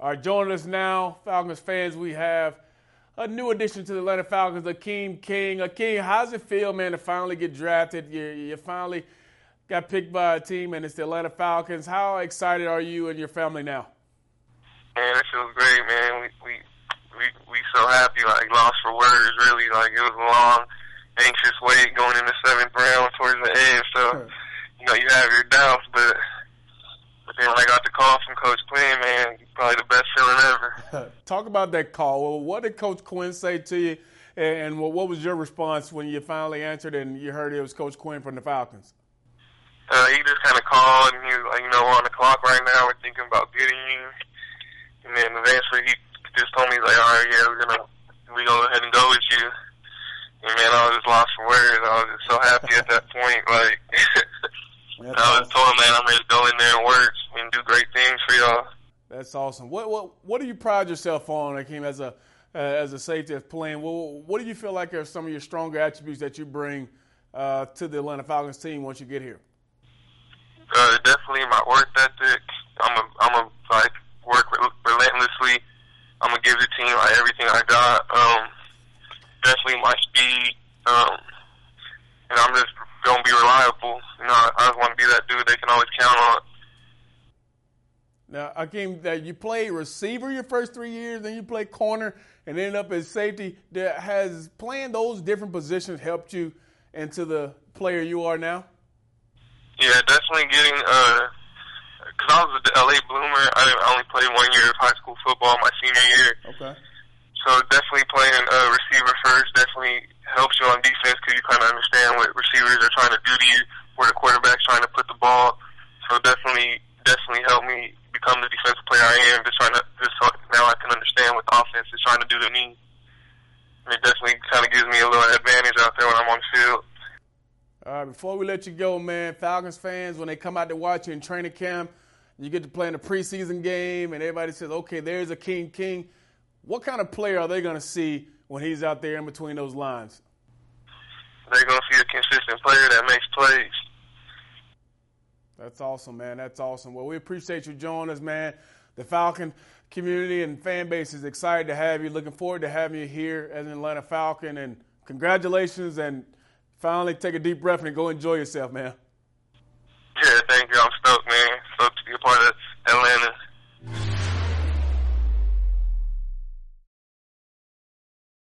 All right, joining us now, Falcons fans, we have a new addition to the Atlanta Falcons, Akeem King. Akeem, how's it feel, man, to finally get drafted? You finally got picked by a team, and it's the Atlanta Falcons. How excited are you and your family now? Man, it feels great, man. We so happy, like, lost for words, really. Like, it was a long, anxious wait going in the 7th round towards the end. So, you have your doubts, but then when I got the call from Coach Quinn, man, probably the best feeling ever. Talk about that call. Well, what did Coach Quinn say to you, and what was your response when you finally answered and you heard it was Coach Quinn from the Falcons? He just kind of called, and he was like, we're on the clock right now. We're thinking about getting you. And then eventually he just told me, he's like, all right, yeah, we go ahead and go with you. And, man, I was just lost for words. I was just so happy at that point. Like, I was told, man, I'm ready to go in there and work and do great things for y'all. That's awesome. What do you pride yourself on, Akeem, as a safety that's playing? What do you feel like are some of your stronger attributes that you bring to the Atlanta Falcons team once you get here? Definitely my work ethic. I'm a like work relentlessly. I'm gonna give the team like everything I got. Definitely my speed. And I'm just gonna be reliable. I just want to be that dude they can always count on. Now, Akeem, you played receiver your first 3 years, then you played corner, and ended up as safety. Has playing those different positions helped you into the player you are now? Yeah, definitely getting, because I was a LA Bloomer. I only played 1 year of high school football my senior year. Okay. So definitely playing receiver first definitely helps you on defense because you kind of understand what receivers are trying to do to you, where the quarterback's trying to put the ball. So definitely helped me become the defensive player I am. Just so now I can understand what the offense is trying to do to me. And it definitely kind of gives me a little advantage out there when I'm on the field. All right, before we let you go, man, Falcons fans, when they come out to watch you in training camp, you get to play in a preseason game, and everybody says, okay, there's Akeem King. What kind of player are they going to see when he's out there in between those lines? They're going to see a consistent player that makes plays. That's awesome, man. That's awesome. Well, we appreciate you joining us, man. The Falcon community and fan base is excited to have you. Looking forward to having you here as an Atlanta Falcon. And congratulations, and finally take a deep breath and go enjoy yourself, man. Yeah, thank you. I'm stoked, man.